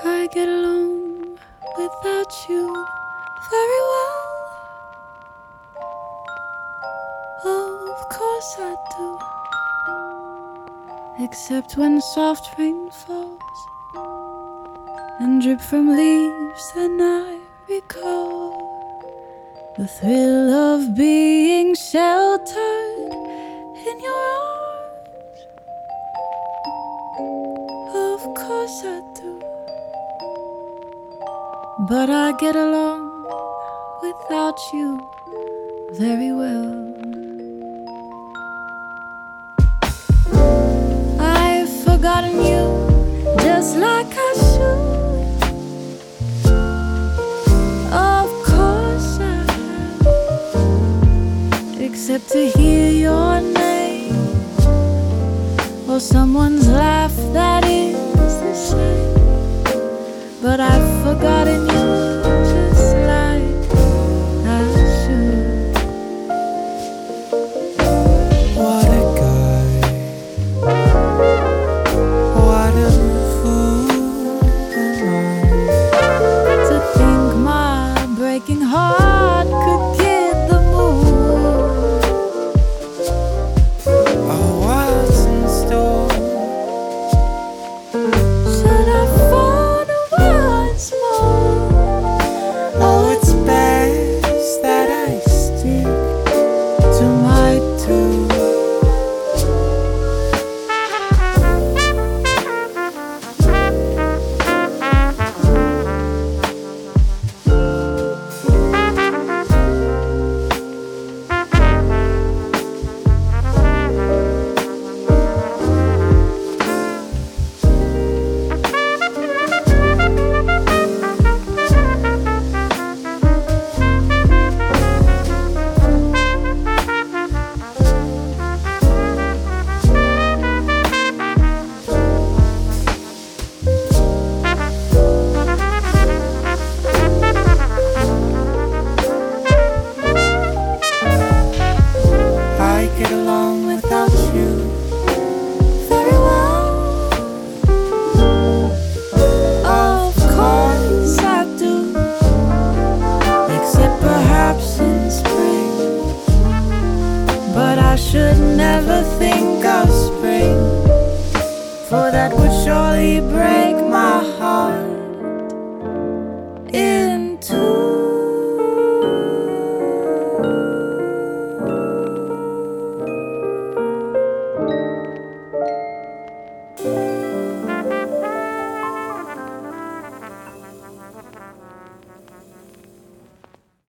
I get along without you very well. Oh, of course I do. Except when soft rain falls and drip from leaves, then I recall the thrill of being sheltered in your arms. Of course I do. But I get along without you very well. I've forgotten you just like I should. Of course I have. Except to hear your name or someone's laugh that is the same. But I've forgotten you just like I should. What a guy, what a fool am To think my breaking heart could get the mood. I? What's in store? Should I phone once more? Oh, it's best that I stick To my tune. I get along without you Very well. Of course I do. Except perhaps in spring. But I should never think of spring, for that would surely break my heart.